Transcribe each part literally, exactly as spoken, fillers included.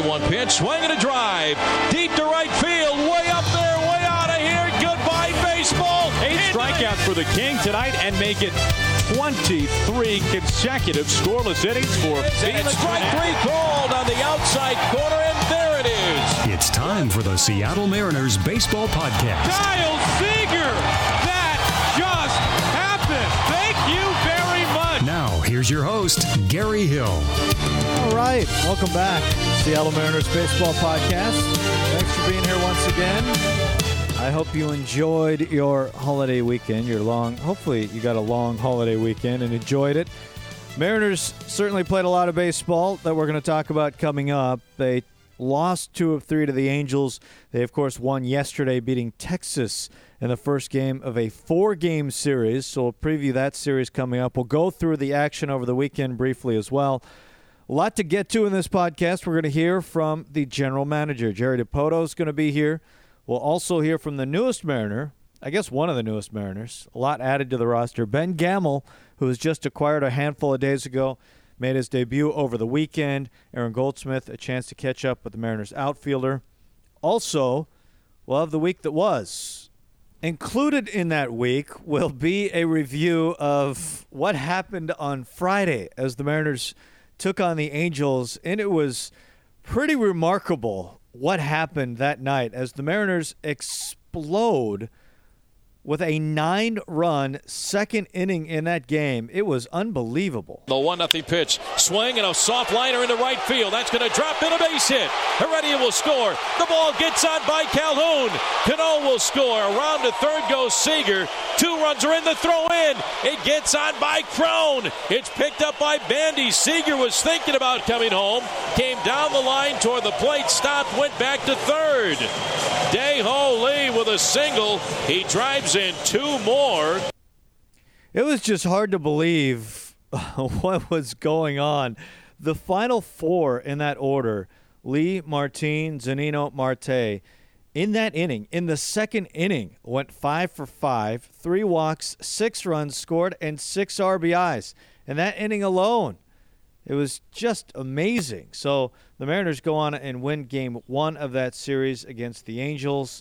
one pitch, swing and a drive. Deep to right field, way up there, way out of here. Goodbye, baseball. Eight strikeouts for the King tonight and make it twenty-three consecutive scoreless innings for Felix. Strike three called on the outside corner, and there it is. It's time for the Seattle Mariners Baseball Podcast. Kyle Seager! That just happened! Thank you very much! Now, here's your host, Gary Hill. All right, welcome back. Seattle Mariners Baseball Podcast. Thanks for being here once again. I hope you enjoyed your holiday weekend, your long, hopefully you got a long holiday weekend and enjoyed it. Mariners certainly played a lot of baseball that we're going to talk about coming up. They lost two of three to the Angels. They, of course, won yesterday, beating Texas in the first game of a four-game series. So we'll preview that series coming up. We'll go through the action over the weekend briefly as well. A lot to get to in this podcast. We're going to hear from the general manager. Jerry Dipoto is going to be here. We'll also hear from the newest Mariner, I guess one of the newest Mariners, a lot added to the roster. Ben Gamel, who was just acquired a handful of days ago, made his debut over the weekend. Aaron Goldsmith, a chance to catch up with the Mariners outfielder. Also, we'll have the week that was. Included in that week will be a review of what happened on Friday as the Mariners took on the Angels, and it was pretty remarkable what happened that night as the Mariners explode with a nine-run second inning in that game. It was unbelievable. The one nothing pitch. Swing and a soft liner into right field. That's going to drop in a base hit. Heredia will score. The ball gets on by Calhoun. Cano will score. Around to third goes Seager. Two runs are in the throw in. It gets on by Crone. It's picked up by Bandy. Seager was thinking about coming home. Came down the line toward the plate. Stopped. Went back to third. Dae-Ho Lee with a single. He drives in two more. It was just hard to believe what was going on. The final four in that order, Lee, Martin, Zunino, Marte, in that inning, in the second inning, went five for five, three walks, six runs scored, and six R B Is. In that inning alone, it was just amazing. So the Mariners go on and win game one of that series against the Angels.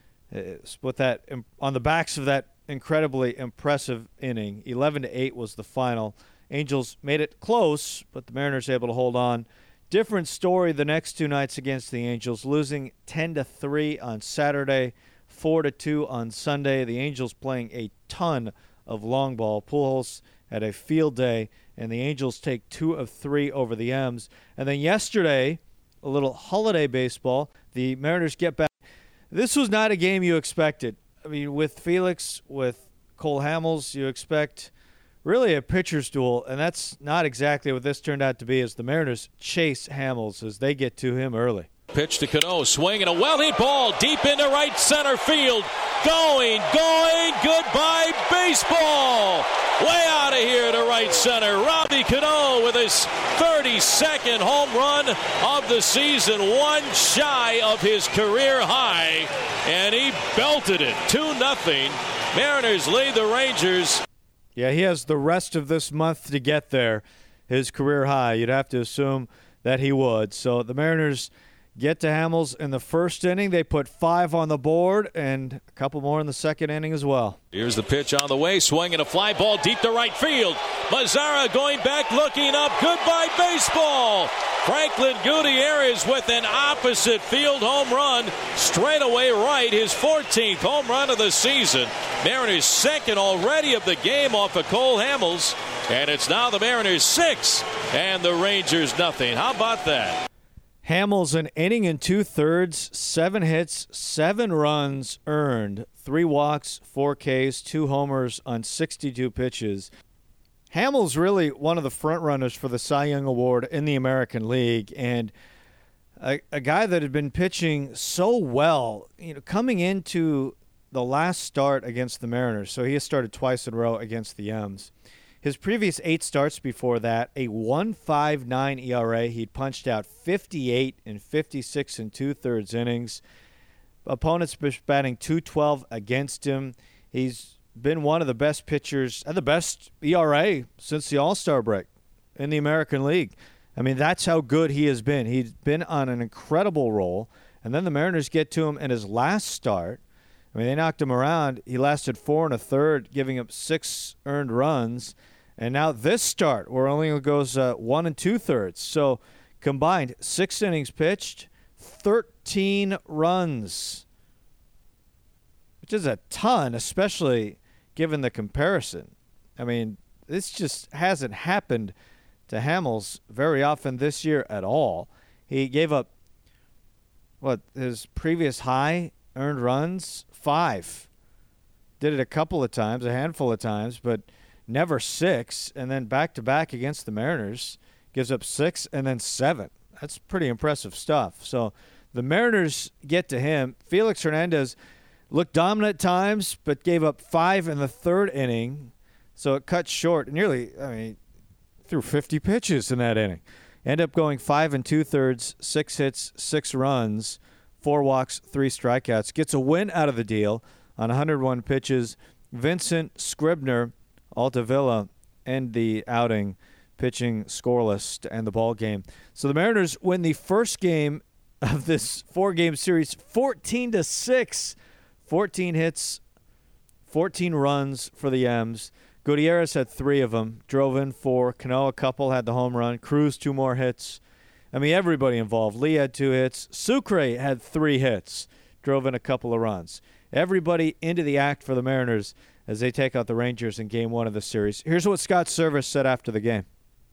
With that on the backs of that incredibly impressive inning. eleven to eight was the final. Angels made it close, but the Mariners able to hold on. Different story the next two nights against the Angels, losing ten to three on Saturday, four to two on Sunday. The Angels playing a ton of long ball. Pujols had a field day, and the Angels take two of three over the M's. And then yesterday, a little holiday baseball. The Mariners get back. This was not a game you expected. I mean, with Felix, with Cole Hamels, you expect really a pitcher's duel, and that's not exactly what this turned out to be as the Mariners chase Hamels as they get to him early. Pitch to Cano, swing and a well-hit ball deep into right center field. Going, going, goodbye baseball. Way out of here to right center. Robbie Cano with his thirty-second home run of the season, one shy of his career high, and he belted it. two nothing. Mariners lead the Rangers. Yeah, he has the rest of this month to get there, his career high. You'd have to assume that he would. So the Mariners get to Hamels in the first inning. They put five on the board and a couple more in the second inning as well. Here's the pitch on the way. Swinging a fly ball deep to right field. Mazzara going back, looking up. Goodbye baseball. Franklin Gutierrez with an opposite field home run. Straight away right. His fourteenth home run of the season. Mariners second already of the game off of Cole Hamels. And it's now the Mariners six and the Rangers nothing. How about that? Hamels an inning and two-thirds, seven hits, seven runs earned, three walks, four Ks, two homers on sixty-two pitches. Hamels really one of the front-runners for the Cy Young Award in the American League, and a, a guy that had been pitching so well, you know, coming into the last start against the Mariners. So he has started twice in a row against the M's. His previous eight starts before that, a one point five nine E R A. He'd punched out fifty-eight and fifty-six and two-thirds innings. Opponents batting two twelve against him. He's been one of the best pitchers, and the best E R A since the All-Star break in the American League. I mean, that's how good he has been. He's been on an incredible roll, and then the Mariners get to him in his last start. I mean, they knocked him around. He lasted four and a third, giving up six earned runs. And now this start, where only goes uh, one and two thirds. So combined, six innings pitched, thirteen runs, which is a ton, especially given the comparison. I mean, this just hasn't happened to Hamels very often this year at all. He gave up, what, his previous high earned runs? Five. Did it a couple of times, a handful of times, but never six. And then back-to-back against the Mariners, gives up six and then seven. That's pretty impressive stuff. So the Mariners get to him. Felix Hernandez looked dominant at times, but gave up five in the third inning. So it cut short. Nearly, I mean, threw fifty pitches in that inning. Ended up going five and two-thirds, six hits, six runs, four walks, three strikeouts. Gets a win out of the deal on one hundred one pitches. Vincent Scribner, Altavilla, end the outing, pitching scoreless to end the ball game. So the Mariners win the first game of this four-game series fourteen to six. fourteen hits, fourteen runs for the M's. Gutierrez had three of them, drove in four. Cano, a couple, had the home run. Cruz, two more hits. I mean, everybody involved. Lee had two hits. Sucre had three hits, drove in a couple of runs. Everybody into the act for the Mariners as they take out the Rangers in game one of the series. Here's what Scott Servais said after the game.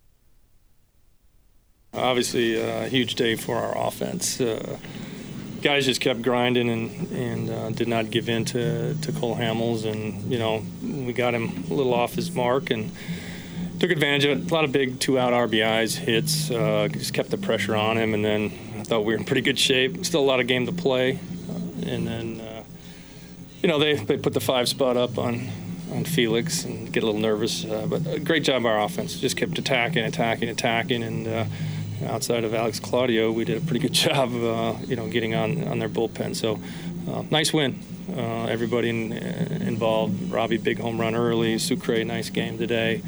Obviously, a huge day for our offense. Uh, guys just kept grinding and, and uh, did not give in to, to Cole Hamels. And, you know, we got him a little off his mark and took advantage of it. A lot of big two-out R B Is, hits, uh, just kept the pressure on him. And then I thought we were in pretty good shape. Still a lot of game to play. Uh, and then, uh, you know, they, they put the five spot up on, on Felix and get a little nervous. Uh, but a great job by our offense. Just kept attacking, attacking, attacking. And, uh, outside of Alex Claudio, we did a pretty good job, uh, you know, getting on, on their bullpen. So, uh, nice win. Uh, everybody in, uh, involved. Robbie, big home run early. Sucre, nice game today.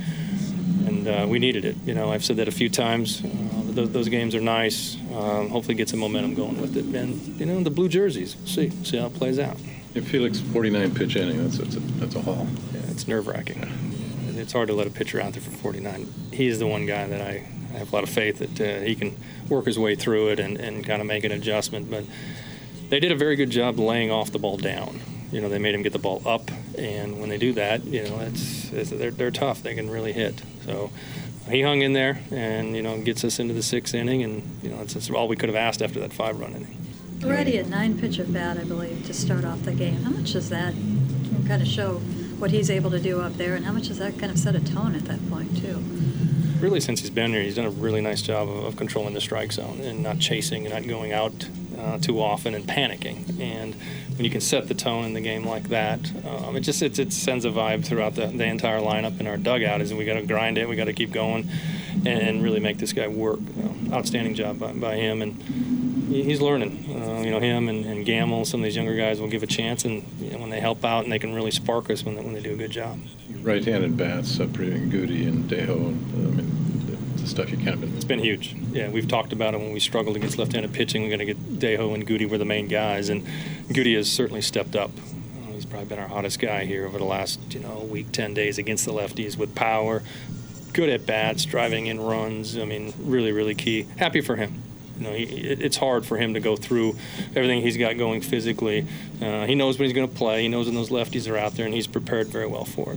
And uh, we needed it. You know, I've said that a few times. Uh, those, those games are nice. Um, hopefully get some momentum going with it. And, you know, the blue jerseys. We'll see. See how it plays out. Yeah, Felix, forty-nine pitch inning. That's, that's, a, that's a haul. Yeah, it's nerve-wracking. Yeah. It's hard to let a pitcher out there for forty-nine. He's the one guy that I – I have a lot of faith that uh, he can work his way through it and, and kind of make an adjustment. But they did a very good job laying off the ball down. You know, they made him get the ball up, and when they do that, you know, it's, it's they're they're tough. They can really hit. So he hung in there, and you know, gets us into the sixth inning, and you know, that's, that's all we could have asked after that five-run inning. Already a nine-pitch at bat, I believe, to start off the game. How much does that kind of show what he's able to do up there, and how much does that kind of set a tone at that point too? Really, since he's been here, he's done a really nice job of, of controlling the strike zone and not chasing and not going out uh, too often and panicking. And when you can set the tone in the game like that, um, it just it, it sends a vibe throughout the, the entire lineup in our dugout. Is we got to grind it, we got to keep going, and, and really make this guy work. You know, outstanding job by, by him, and he, he's learning. Uh, you know, him and, and Gamble, some of these younger guys will give a chance, and you know, when they help out, and they can really spark us when they, when they do a good job. Right-handed bats, separating Goody and Dejo. And, I mean, the stuff you kind of been. It's been huge. Yeah, we've talked about it when we struggled against left-handed pitching. We're going to get Dejo and Goody were the main guys, and Goody has certainly stepped up. Uh, he's probably been our hottest guy here over the last, you know, week, ten days against the lefties with power, good at bats, driving in runs. I mean, really, really key. Happy for him. You know, he, it, it's hard for him to go through everything he's got going physically. Uh, he knows when he's going to play. He knows when those lefties are out there, and he's prepared very well for it.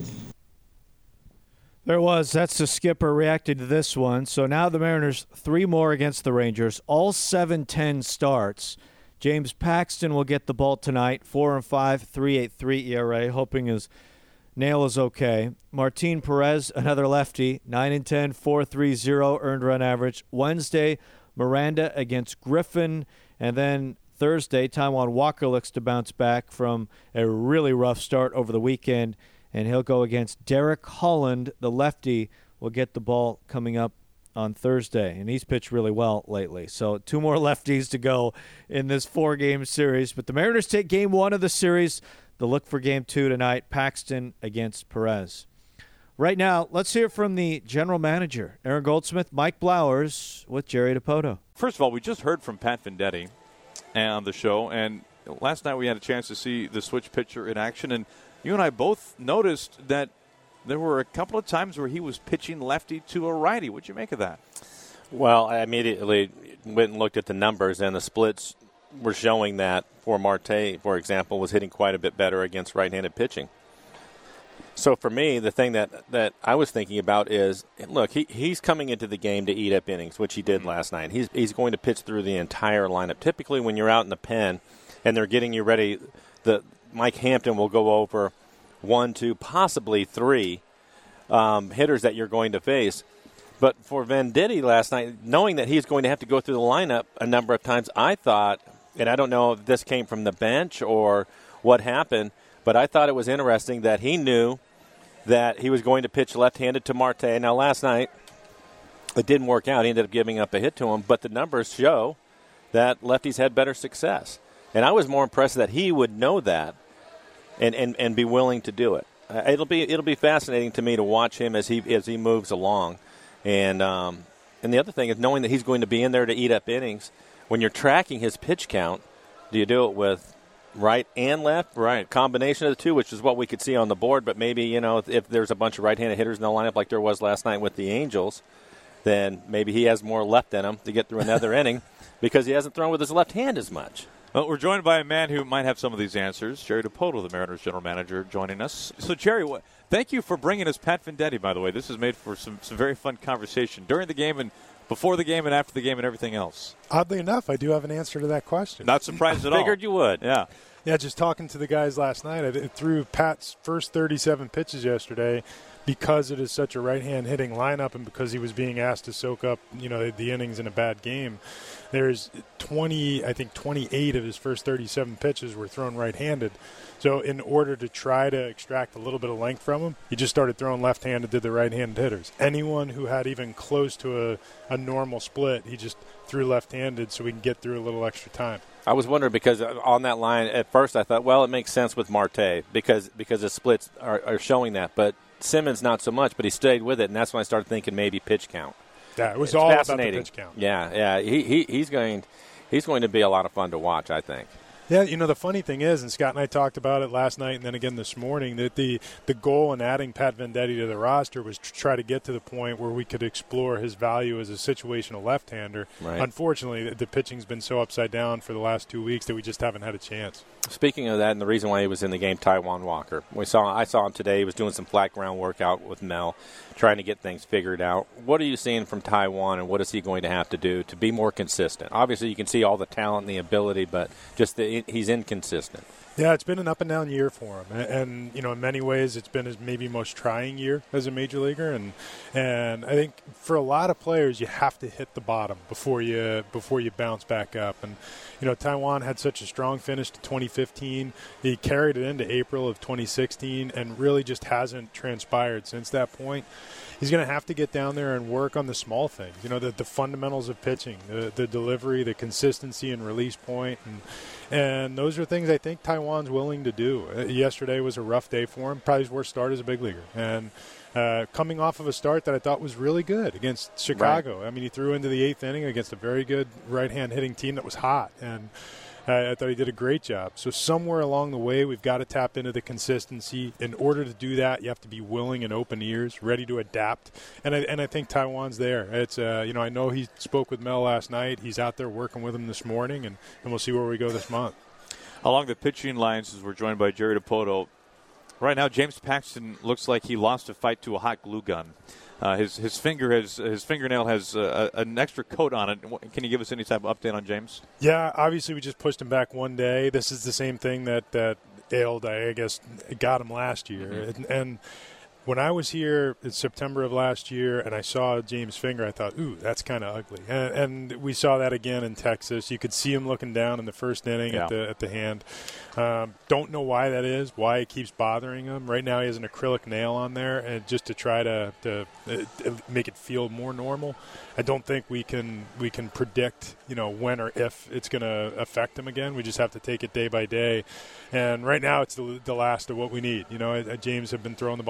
There was. That's the skipper reacted to this one. So now the Mariners, three more against the Rangers, all seven ten starts. James Paxton will get the ball tonight, four and five, three point eight three E R A, hoping his nail is okay. Martin Perez, another lefty, nine and ten, four point three oh earned run average. Wednesday, Miranda against Griffin, and then Thursday, Taijuan Walker looks to bounce back from a really rough start over the weekend, and he'll go against Derek Holland, the lefty, will get the ball coming up on Thursday, and he's pitched really well lately. So two more lefties to go in this four-game series. But the Mariners take game one of the series. They'll look for game two tonight, Paxton against Perez. Right now, let's hear from the general manager, Aaron Goldsmith, Mike Blowers with Jerry Dipoto. First of all, we just heard from Pat Venditti on the show, and last night we had a chance to see the switch pitcher in action, and you and I both noticed that there were a couple of times where he was pitching lefty to a righty. What'd you make of that? Well, I immediately went and looked at the numbers, and the splits were showing that for Marte, for example, was hitting quite a bit better against right-handed pitching. So for me, the thing that, that I was thinking about is, look, he, he's coming into the game to eat up innings, which he did mm-hmm. last night. He's he's going to pitch through the entire lineup. Typically, when you're out in the pen and they're getting you ready, the Mike Hampton will go over one, two, possibly three um, hitters that you're going to face. But for Venditti last night, knowing that he's going to have to go through the lineup a number of times, I thought, and I don't know if this came from the bench or what happened, but I thought it was interesting that he knew that he was going to pitch left-handed to Marte. Now, last night, it didn't work out. He ended up giving up a hit to him, but the numbers show that lefties had better success. And I was more impressed that he would know that and, and, and be willing to do it. Uh, it'll be it'll be fascinating to me to watch him as he as he moves along. And um, and the other thing is knowing that he's going to be in there to eat up innings. When you're tracking his pitch count, do you do it with right and left, right, combination of the two, which is what we could see on the board. But maybe, you know, if, if there's a bunch of right-handed hitters in the lineup like there was last night with the Angels, then maybe he has more left in him to get through another inning because he hasn't thrown with his left hand as much. Well, we're joined by a man who might have some of these answers, Jerry Dipoto, the Mariners general manager, joining us. So, Jerry, what, thank you for bringing us Pat Venditti, by the way. This has made for some, some very fun conversation during the game and before the game and after the game and everything else. Oddly enough, I do have an answer to that question. Not surprised at all. Figured you would. Yeah. Yeah, just talking to the guys last night, I threw Pat's first thirty-seven pitches yesterday because it is such a right-hand hitting lineup and because he was being asked to soak up, you know, the innings in a bad game. There's twenty, I think twenty-eight of his first thirty-seven pitches were thrown right-handed. So in order to try to extract a little bit of length from him, he just started throwing left-handed to the right-handed hitters. Anyone who had even close to a, a normal split, he just threw left-handed so we can get through a little extra time. I was wondering because on that line, at first I thought, well, it makes sense with Marte because because the splits are, are showing that. But Simmons not so much, but he stayed with it, and that's when I started thinking maybe pitch count. Yeah, it was it's all fascinating. about the pitch count. Yeah, yeah, he, he he's going he's going to be a lot of fun to watch, I think. Yeah, you know, the funny thing is, and Scott and I talked about it last night and then again this morning, that the, the goal in adding Pat Venditti to the roster was to try to get to the point where we could explore his value as a situational left-hander. Right. Unfortunately, the, the pitching's been so upside down for the last two weeks that we just haven't had a chance. Speaking of that, and the reason why he was in the game, Taijuan Walker. We saw I saw him today. He was doing some flat ground workout with Mel, trying to get things figured out. What are you seeing from Taijuan, and what is he going to have to do to be more consistent? Obviously, you can see all the talent and the ability, but just the, he's inconsistent. Yeah, it's been an up and down year for him, and, and you know, in many ways, it's been his maybe most trying year as a major leaguer, and and I think for a lot of players, you have to hit the bottom before you before you bounce back up. And you know, Taijuan had such a strong finish to twenty fifteen. He carried it into April of twenty sixteen, and really just hasn't transpired since that point. He's going to have to get down there and work on the small things, you know, the, the fundamentals of pitching, the, the delivery, the consistency and release point, and and those are things I think Taijuan's willing to do. Uh, yesterday was a rough day for him, probably his worst start as a big leaguer, and uh, coming off of a start that I thought was really good against Chicago. Right. I mean, he threw into the eighth inning against a very good right-hand hitting team that was hot, and Uh, I thought he did a great job. So somewhere along the way, we've got to tap into the consistency. In order to do that, you have to be willing and open ears, ready to adapt. And I, and I think Taijuan's there. It's uh, you know, I know he spoke with Mel last night. He's out there working with him this morning, and, and we'll see where we go this month. Along the pitching lines, as we're joined by Jerry Dipoto, right now James Paxton looks like he lost a fight to a hot glue gun. Uh, his his finger has his fingernail has uh, an extra coat on it. Can you give us any type of update on James? Yeah, obviously we just pushed him back one day. This is the same thing that that ailed, I guess, got him last year. Mm-hmm. And, and when I was here in September of last year and I saw James' finger, I thought, ooh, that's kind of ugly. And, and we saw that again in Texas. You could see him looking down in the first inning yeah. at the at the hand. Um, don't know why that is, why it keeps bothering him. Right now he has an acrylic nail on there, and just to try to, to uh, make it feel more normal. I don't think we can we can predict, you know, when or if it's going to affect him again. We just have to take it day by day. And right now it's the, the last of what we need. You know, James have been throwing the ball so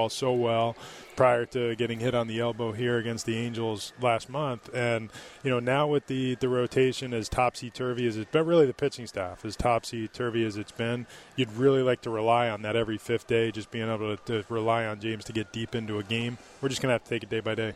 well prior to getting hit on the elbow here against the Angels last month. And, you know, now with the, the rotation as topsy-turvy as it's been, really the pitching staff as topsy-turvy as it's been, you'd really like to rely on that every fifth day, just being able to, to rely on James to get deep into a game. We're just going to have to take it day by day.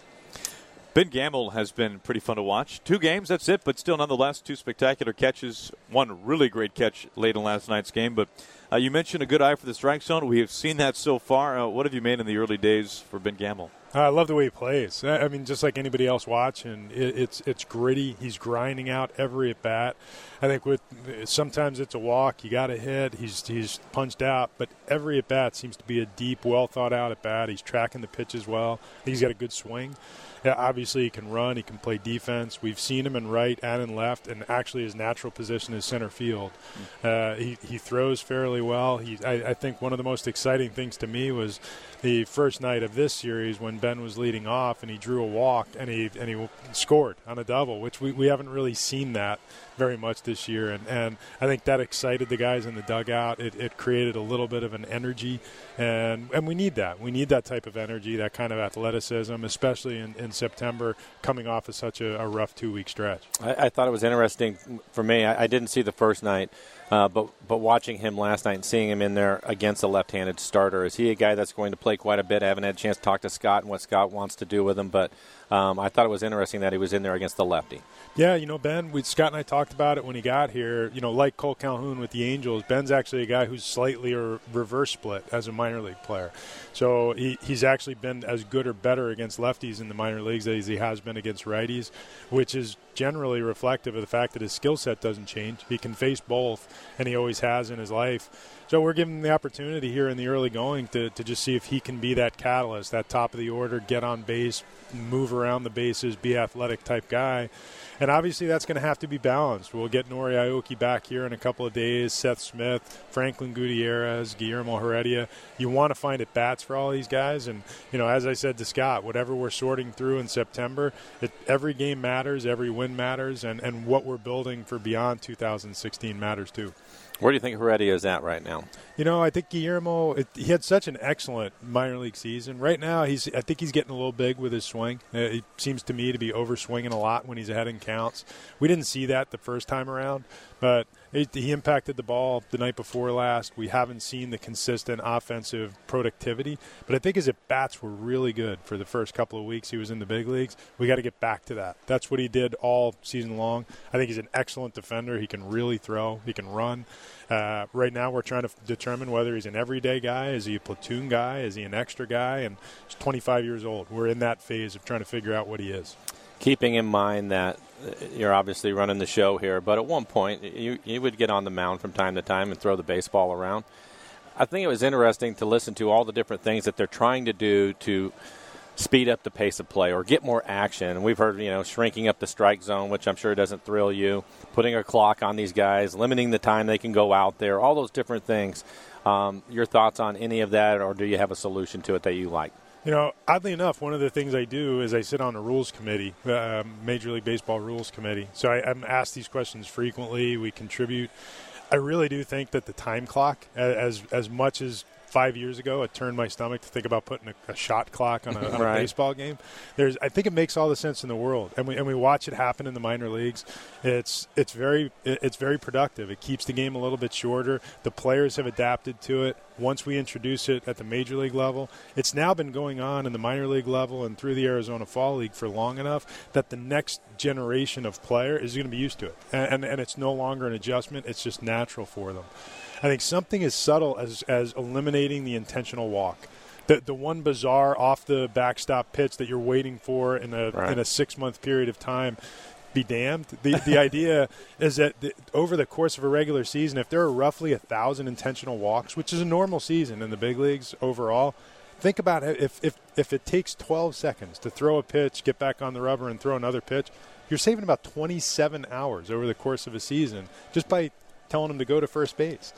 Ben Gamel has been pretty fun to watch. Two games, that's it, but still nonetheless, two spectacular catches. One really great catch late in last night's game. But uh, you mentioned a good eye for the strike zone. We have seen that so far. Uh, what have you made in the early days for Ben Gamel? I love the way he plays. I mean, just like anybody else watching, it, it's it's gritty. He's grinding out every at bat. I think with sometimes it's a walk, you got to hit. He's he's punched out, but every at bat seems to be a deep, well thought out at bat. He's tracking the pitches well. I think he's got a good swing. Yeah, obviously, he can run. He can play defense. We've seen him in right and in left, and actually his natural position is center field. Uh, he, he throws fairly well. He, I, I think one of the most exciting things to me was the first night of this series when Ben was leading off and he drew a walk and he and he scored on a double, which we, we haven't really seen that very much this year. And, and I think that excited the guys in the dugout. It, it created a little bit of an energy, and, and we need that. We need that type of energy, that kind of athleticism, especially in, in September, coming off of such a, a rough two-week stretch. I, I thought it was interesting for me. I, I didn't see the first night, uh, but but watching him last night and seeing him in there against a left-handed starter, is he a guy that's going to play quite a bit? I haven't had a chance to talk to Scott and what Scott wants to do with him, but um, I thought it was interesting that he was in there against the lefty. Yeah, you know, Ben, we, Scott and I talked about it when he got here. You know, like Cole Calhoun with the Angels, Ben's actually a guy who's slightly a reverse split as a minor league player. So he, he's actually been as good or better against lefties in the minor leagues as he has been against righties, which is generally reflective of the fact that his skill set doesn't change. He can face both, and he always has in his life. So we're giving him the opportunity here in the early going to, to just see if he can be that catalyst, that top of the order, get on base, move around the bases, be athletic type guy. And obviously that's going to have to be balanced. We'll get Nori Aoki back here in a couple of days, Seth Smith, Franklin Gutierrez, Guillermo Heredia. You want to find at bats for all these guys. And, you know, as I said to Scott, whatever we're sorting through in September, it, every game matters, every win matters, and, and what we're building for beyond two thousand sixteen matters too. Where do you think Heredia is at right now? You know, I think Guillermo, it, he had such an excellent minor league season. Right now, he's I think he's getting a little big with his swing. Uh, he seems to me to be over-swinging a lot when he's ahead in counts. We didn't see that the first time around, but it, he impacted the ball the night before last. We haven't seen the consistent offensive productivity, but I think his at-bats were really good for the first couple of weeks he was in the big leagues. We got to get back to that. That's what he did all season long. I think he's an excellent defender. He can really throw. He can run. Uh, right now we're trying to determine whether he's an everyday guy, is he a platoon guy, is he an extra guy, and he's twenty-five years old. We're in that phase of trying to figure out what he is. Keeping in mind that you're obviously running the show here, but at one point you, you would get on the mound from time to time and throw the baseball around. I think it was interesting to listen to all the different things that they're trying to do to speed up the pace of play or get more action. We've heard, you know, shrinking up the strike zone, which I'm sure doesn't thrill you, putting a clock on these guys, limiting the time they can go out there, all those different things. Um, your thoughts on any of that, or do you have a solution to it that you like? You know, oddly enough, one of the things I do is I sit on a rules committee, uh, Major League Baseball rules committee. So I, I'm asked these questions frequently. We contribute. I really do think that the time clock, as as much as five years ago, it turned my stomach to think about putting a, a shot clock on, a, on right. a baseball game. There's, I think it makes all the sense in the world, and we and we watch it happen in the minor leagues. It's it's very it's very productive. It keeps the game a little bit shorter. The players have adapted to it. Once we introduce it at the major league level, it's now been going on in the minor league level and through the Arizona Fall League for long enough that the next generation of player is going to be used to it, and and, and it's no longer an adjustment. It's just natural for them. I think something as subtle as, as eliminating the intentional walk. The the one bizarre off the backstop pitch that you're waiting for in a right. in a six month period of time, be damned. The the idea is that the, over the course of a regular season, if there are roughly a thousand intentional walks, which is a normal season in the big leagues overall, think about it. If if if it takes twelve seconds to throw a pitch, get back on the rubber, and throw another pitch, you're saving about twenty-seven hours over the course of a season just by telling them to go to first base.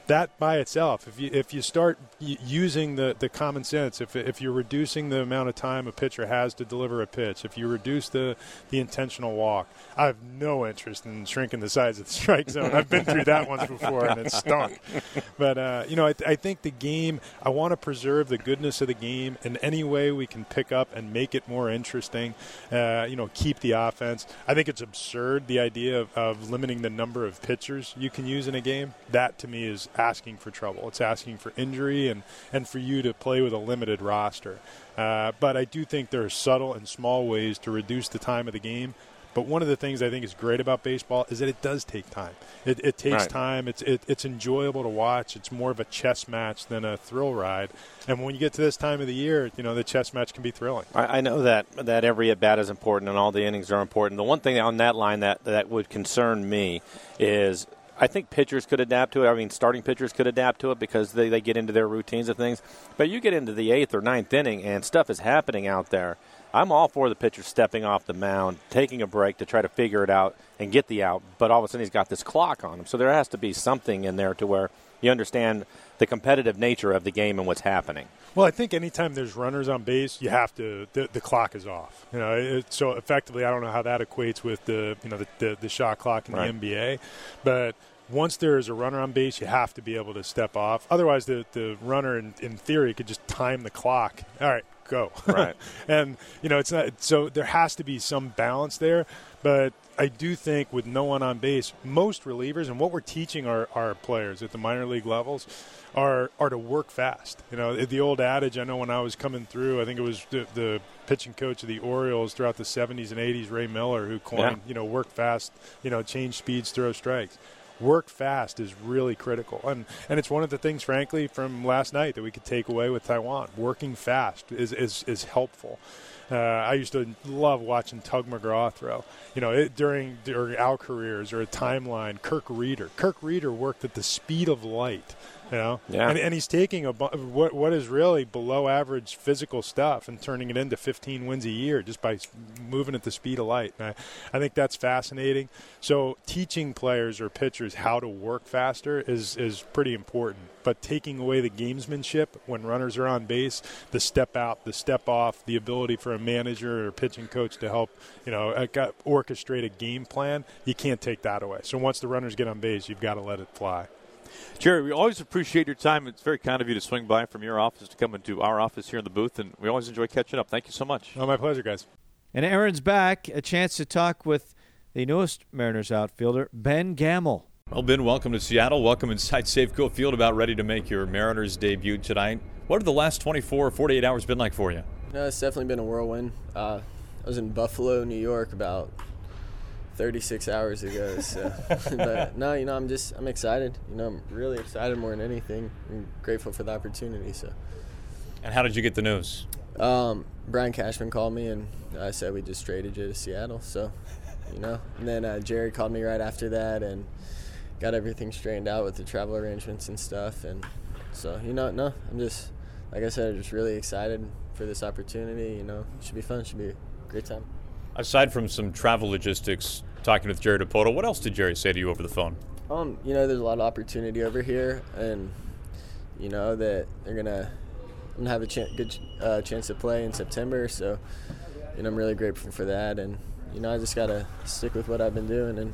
that by itself, if you if you start y- using the, the common sense, if if you're reducing the amount of time a pitcher has to deliver a pitch, if you reduce the, the intentional walk, I have no interest in shrinking the size of the strike zone. I've been through that once before, and it stunk. But, uh, you know, I, th- I think the game, I want to preserve the goodness of the game in any way we can pick up and make it more interesting, uh, you know, keep the offense. I think it's absurd, the idea of, of limiting the number of pitchers you can use in a game. That, to me, is asking for trouble. It's asking for injury and, and for you to play with a limited roster. Uh, but I do think there are subtle and small ways to reduce the time of the game. But one of the things I think is great about baseball is that it does take time. It, it takes right. time. It's it, it's enjoyable to watch. It's more of a chess match than a thrill ride. And when you get to this time of the year, you know, the chess match can be thrilling. I, I know that that every at-bat is important and all the innings are important. The one thing on that line that, that would concern me is I think pitchers could adapt to it. I mean, starting pitchers could adapt to it because they, they get into their routines of things. But you get into the eighth or ninth inning and stuff is happening out there. I'm all for the pitcher stepping off the mound, taking a break to try to figure it out and get the out, but all of a sudden he's got this clock on him. So there has to be something in there to where you understand the competitive nature of the game and what's happening. Well, I think anytime there's runners on base, you have to the, the clock is off. You know, it, so effectively, I don't know how that equates with the you know the, the, the shot clock in right. the N B A, but once there is a runner on base, you have to be able to step off. Otherwise, the, the runner, in, in theory, could just time the clock. All right, go. Right. And, you know, it's not – so there has to be some balance there. But I do think with no one on base, most relievers, and what we're teaching our, our players at the minor league levels are are to work fast. You know, the old adage, I know when I was coming through, I think it was the, the pitching coach of the Orioles throughout the seventies and eighties, Ray Miller, who coined, yeah. you know, work fast, you know, change speeds, throw strikes. Work fast is really critical. And and it's one of the things, frankly, from last night that we could take away with Taiwan. Working fast is, is, is helpful. Uh, I used to love watching Tug McGraw throw. You know, it, during, during our careers or a timeline, Kirk Reeder. Kirk Reeder worked at the speed of light. You know, yeah. and, and he's taking a what what is really below average physical stuff and turning it into fifteen wins a year just by moving at the speed of light. And I, I think that's fascinating. So teaching players or pitchers how to work faster is is pretty important. But taking away the gamesmanship when runners are on base, the step out, the step off, the ability for a manager or pitching coach to help, you know, orchestrate a game plan, you can't take that away. So once the runners get on base, you've got to let it fly. Jerry, we always appreciate your time. It's very kind of you to swing by from your office to come into our office here in the booth, and we always enjoy catching up. Thank you so much. Oh, my pleasure, guys. And Aaron's back, a chance to talk with the newest Mariners outfielder, Ben Gamel. Well, Ben, welcome to Seattle. Welcome inside Safeco Field, about ready to make your Mariners debut tonight. What have the last twenty-four or forty-eight hours been like for you? No, it's definitely been a whirlwind. Uh, I was in Buffalo, New York about thirty-six hours ago. So, but no, you know, I'm just I'm excited. You know, I'm really excited more than anything. I'm grateful for the opportunity. So. And how did you get the news? Um, Brian Cashman called me and I said we just traded you to Seattle. So, you know, and then uh, Jerry called me right after that and got everything straightened out with the travel arrangements and stuff. And so, you know, no, I'm just like I said, just really excited for this opportunity. You know, it should be fun. It should be a great time. Aside from some travel logistics, talking with Jerry Dipoto, what else did Jerry say to you over the phone? Um, you know, there's a lot of opportunity over here, and you know that they're gonna, I'm gonna have a ch- good uh, chance to play in September. So, you know, I'm really grateful for that, and you know, I just gotta stick with what I've been doing. And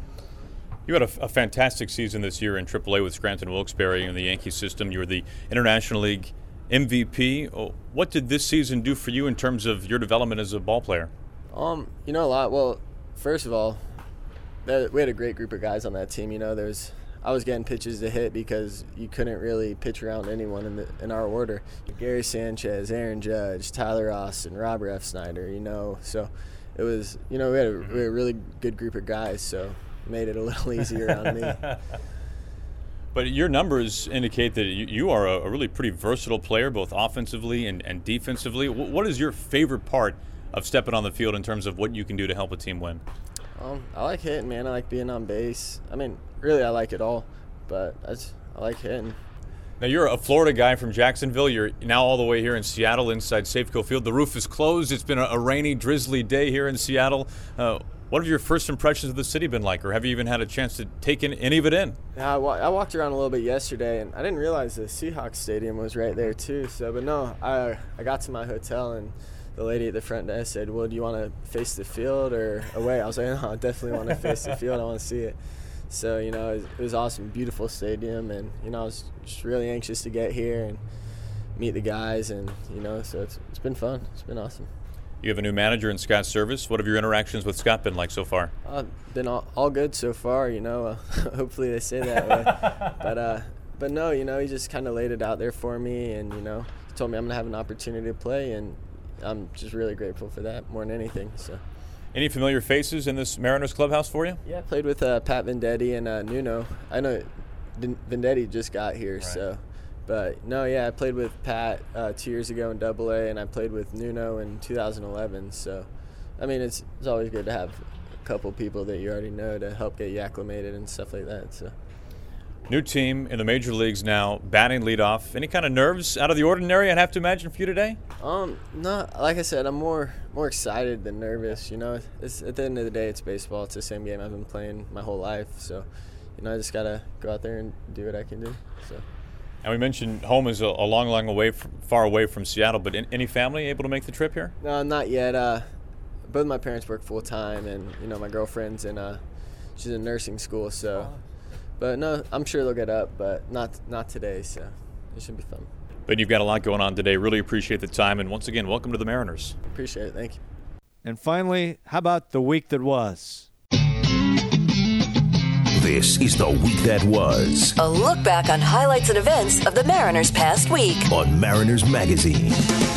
you had a, a fantastic season this year in triple A with Scranton Wilkes-Barre in the Yankee system. You were the International League M V P. What did this season do for you in terms of your development as a ball player? Um, you know, a lot. Well, first of all, we had a great group of guys on that team. You know, there's I was getting pitches to hit because you couldn't really pitch around anyone in the in our order. Gary Sanchez, Aaron Judge, Tyler Austin, Rob Refsnyder. You know, so it was you know we had a, we had a really good group of guys, so it made it a little easier on me. But your numbers indicate that you, you are a, a really pretty versatile player, both offensively and, and defensively. W- what is your favorite part of stepping on the field in terms of what you can do to help a team win? Um, I like hitting, man. I like being on base. I mean, really, I like it all, but I, just, I like hitting. Now, you're a Florida guy from Jacksonville. You're now all the way here in Seattle inside Safeco Field. The roof is closed. It's been a, a rainy, drizzly day here in Seattle. Uh, What have your first impressions of the city been like, or have you even had a chance to take in any of it in? Yeah, I, wa- I walked around a little bit yesterday, and I didn't realize the Seahawks stadium was right there too. So, but no, I I got to my hotel, and the lady at the front desk said, "Well, do you want to face the field or away?" I was like, "No, I definitely want to face the field. I want to see it." So, you know, it was, it was awesome, beautiful stadium, and you know, I was just really anxious to get here and meet the guys, and you know, so it's it's been fun. It's been awesome. You have a new manager in Scott Service. What have your interactions with Scott been like so far? Uh, been all, all good so far, you know. Uh, hopefully they say that way. but uh, but no, you know, he just kind of laid it out there for me, and you know, he told me I'm gonna have an opportunity to play, and I'm just really grateful for that more than anything. So. Any familiar faces in this Mariners clubhouse for you? Yeah, I played with uh, Pat Vendetti and uh, Nuno. I know Vendetti just got here, right. so. But, no, yeah, I played with Pat uh, two years ago in double A, and I played with Nuno in two thousand eleven. So, I mean, it's it's always good to have a couple people that you already know to help get you acclimated and stuff like that. So. New team in the major leagues now, batting leadoff. Any kind of nerves out of the ordinary, I'd have to imagine, for you today? Um, no, like I said, I'm more more excited than nervous. You know, it's, at the end of the day, it's baseball. It's the same game I've been playing my whole life. So, you know, I just got to go out there and do what I can do. So. And we mentioned home is a, a long, long way, from, far away from Seattle. But in, any family able to make the trip here? No, not yet. Uh, both my parents work full time, and you know my girlfriend's in uh, she's in nursing school. So, but no, I'm sure they'll get up, but not not today. So it should be fun. But you've got a lot going on today. Really appreciate the time, and once again, welcome to the Mariners. Appreciate it. Thank you. And finally, how about the week that was? This is the week that was. A look back on highlights and events of the Mariners' past week. On Mariners Magazine.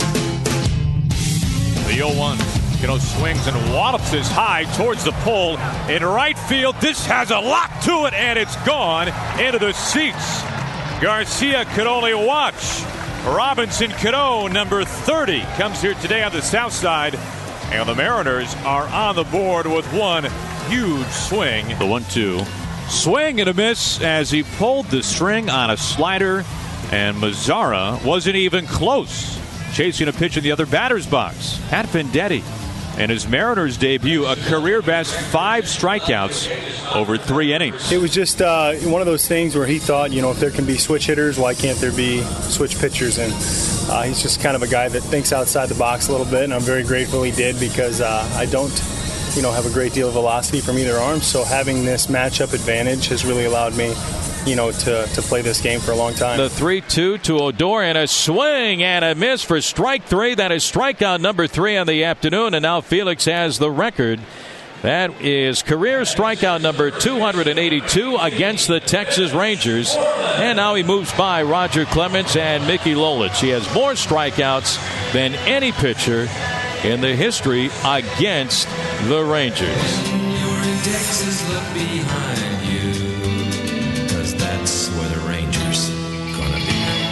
The oh one. Cano swings and wallops his high towards the pole in right field. This has a lock to it, and it's gone into the seats. Garcia could only watch. Robinson Cano, number thirty, comes here today on the south side. And the Mariners are on the board with one huge swing. The one two. Swing and a miss as he pulled the string on a slider, and Mazzara wasn't even close. Chasing a pitch in the other batter's box. Pat Vendetti, in his Mariners debut, a career best five strikeouts over three innings. It was just uh, one of those things where he thought, you know, if there can be switch hitters, why can't there be switch pitchers? And uh, he's just kind of a guy that thinks outside the box a little bit, and I'm very grateful he did because uh, I don't you know, have a great deal of velocity from either arm. So having this matchup advantage has really allowed me, you know, to, to play this game for a long time. The three two to Odor, and a swing and a miss for strike three. That is strikeout number three on the afternoon, and now Felix has the record. That is career strikeout number two hundred eighty-two against the Texas Rangers. And now he moves by Roger Clemens and Mickey Lolich. He has more strikeouts than any pitcher in the history against the Rangers. You're in Texas, look behind you, 'cause that's where the Rangers gonna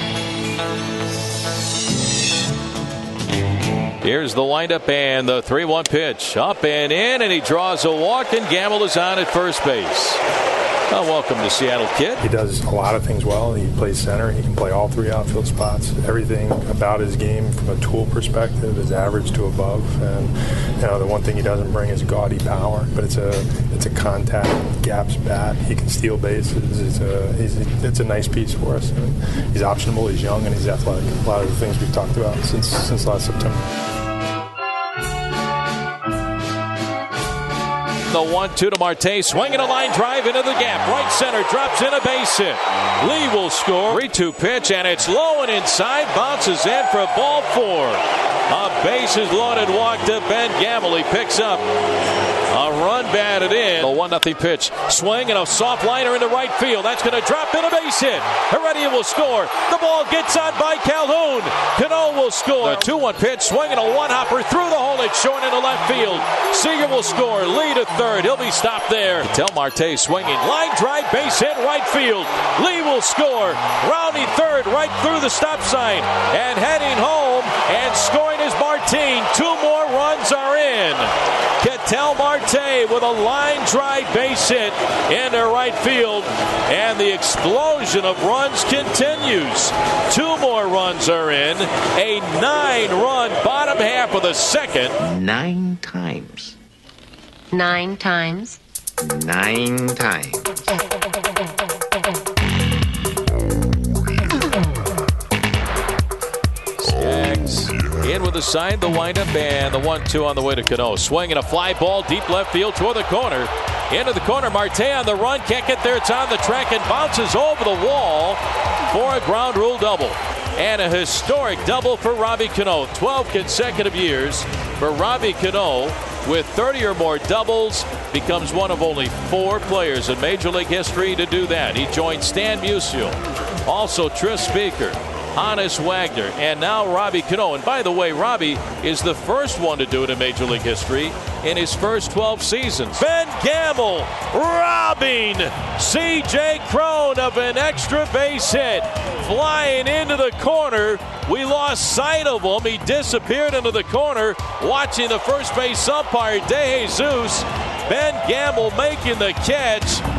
be. Here's the windup and the three one pitch. Up and in, and he draws a walk, and Gamble is on at first base. Well, welcome to Seattle, kid. He does a lot of things well. He plays center. He can play all three outfield spots. Everything about his game from a tool perspective is average to above. And you know, the one thing he doesn't bring is gaudy power, but it's a it's a contact gaps bat. He can steal bases. It's a he's, it's a nice piece for us. And he's optionable. He's young and he's athletic. A lot of the things we've talked about since since last September. The one two to Marte, swinging a line drive into the gap. Right center, drops in a base hit. Lee will score. three two pitch, and it's low and inside. Bounces in for ball four. A bases loaded walk to Ben Gamble. He picks up a run batted in. A one nothing pitch. Swing and a soft liner into right field. That's going to drop in a base hit. Heredia will score. The ball gets on by Calhoun. Cano will score. The two one pitch. Swinging a one hopper through the hole. It's short into left field. Seager will score. Lee to third. He'll be stopped there. Tel Marte swinging. Line drive, base hit, right field. Lee will score. Rounding third, right through the stop sign. And heading home and scoring is Martin. Two more runs are in. Ketel Marte with a line drive base hit into right field. And the explosion of runs continues. Two more runs are in. A nine-run bottom half of the second. Nine times. Nine times. Nine times. Skaggs in with the side, the windup, and the one two on the way to Cano. Swinging a fly ball deep left field toward the corner. Into the corner, Marte on the run, can't get there, it's on the track and bounces over the wall for a ground rule double. And a historic double for Robbie Cano. twelve consecutive years for Robbie Cano with thirty or more doubles. Becomes one of only four players in Major League history to do that. He joined Stan Musial, also Tris Speaker, Honus Wagner, and now Robbie Cano. And by the way, Robbie is the first one to do it in Major League history in his first twelve seasons. Ben Gamel robbing C J Cron of an extra base hit. Flying into the corner. We lost sight of him. He disappeared into the corner. Watching the first base umpire, De Jesus. Ben Gamel making the catch.